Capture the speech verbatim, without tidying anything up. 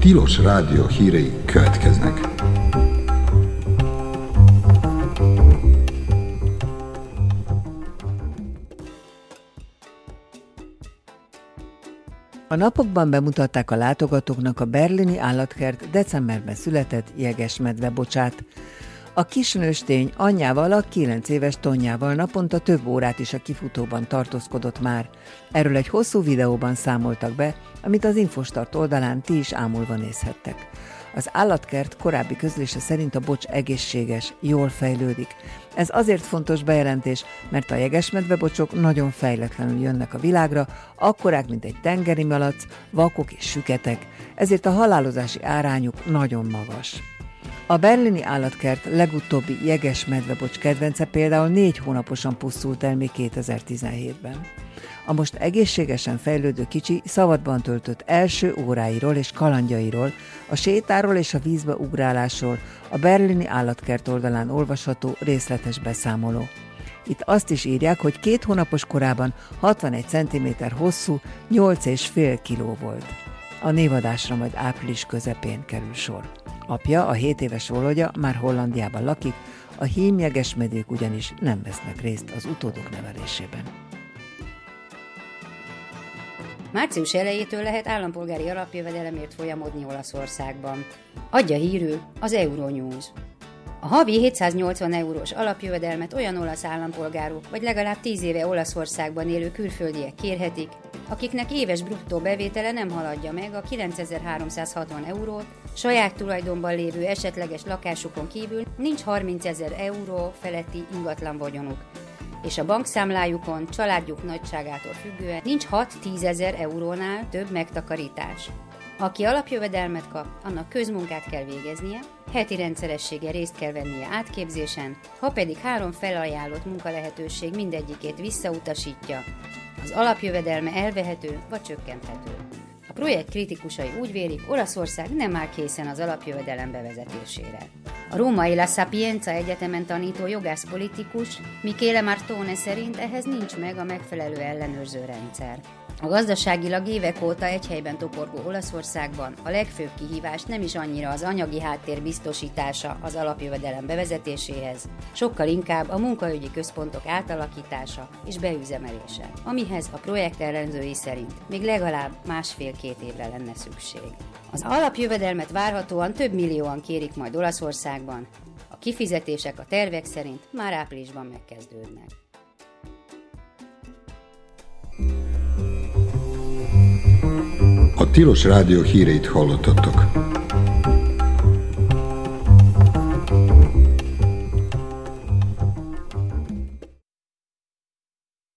Tilos Rádió hírei következnek. A napokban bemutatták a látogatóknak a berlini állatkert decemberben született jegesmedvebocsát. A kis nőstény anyjával, a kilenc éves Tonyával naponta több órát is a kifutóban tartózkodott már. Erről egy hosszú videóban számoltak be, amit az Infostart oldalán ti is ámulva nézhettek. Az állatkert korábbi közlése szerint a bocs egészséges, jól fejlődik. Ez azért fontos bejelentés, mert a jegesmedvebocsok nagyon fejletlenül jönnek a világra, akkorák, mint egy tengeri malac, vakok és süketek, ezért a halálozási arányuk nagyon magas. A berlini állatkert legutóbbi jegesmedvebocs kedvence például négy hónaposan pusztult el még kétezer-tizenhétben. A most egészségesen fejlődő kicsi szabadban töltött első óráiról és kalandjairól, a sétáról és a vízbe ugrálásról a berlini állatkert oldalán olvasható részletes beszámoló. Itt azt is írják, hogy két hónapos korában hatvanegy centiméter hosszú, nyolc egész öt kiló volt. A névadásra majd április közepén kerül sor. Apja, a hét éves Volodya már Hollandiában lakik, a hím jegesmedvék ugyanis nem vesznek részt az utódok nevelésében. Március elejétől lehet állampolgári alapjövedelemért folyamodni Olaszországban. Adja hírül az Euronews. A havi hétszáznyolcvan eurós alapjövedelmet olyan olasz állampolgárok, vagy legalább tíz éve Olaszországban élő külföldiek kérhetik, akiknek éves bruttó bevétele nem haladja meg a kilencezer-háromszázhatvan eurót, saját tulajdonban lévő esetleges lakásukon kívül nincs harmincezer euró feletti ingatlan vagyonuk, és a bankszámlájukon családjuk nagyságától függően nincs hat-tízezer eurónál több megtakarítás. Aki alapjövedelmet kap, annak közmunkát kell végeznie, heti rendszerességgel részt kell vennie átképzésen, ha pedig három felajánlott munkalehetőség mindegyikét visszautasítja, az alapjövedelme elvehető vagy csökkenthető. A projekt kritikusai úgy vélik, Olaszország nem áll készen az alapjövedelem bevezetésére. A római La Sapienza Egyetemen tanító jogászpolitikus Michele Martone szerint ehhez nincs meg a megfelelő ellenőrző rendszer. A gazdaságilag évek óta egy helyben toporgó Olaszországban a legfőbb kihívás nem is annyira az anyagi háttér biztosítása az alapjövedelem bevezetéséhez, sokkal inkább a munkaügyi központok átalakítása és beüzemelése, amihez a projekt ellenzői szerint még legalább másfél-két évre lenne szükség. Az alapjövedelmet várhatóan több millióan kérik majd Olaszországban, a kifizetések a tervek szerint már áprilisban megkezdődnek. A Tilos Rádió híreit hallottatok.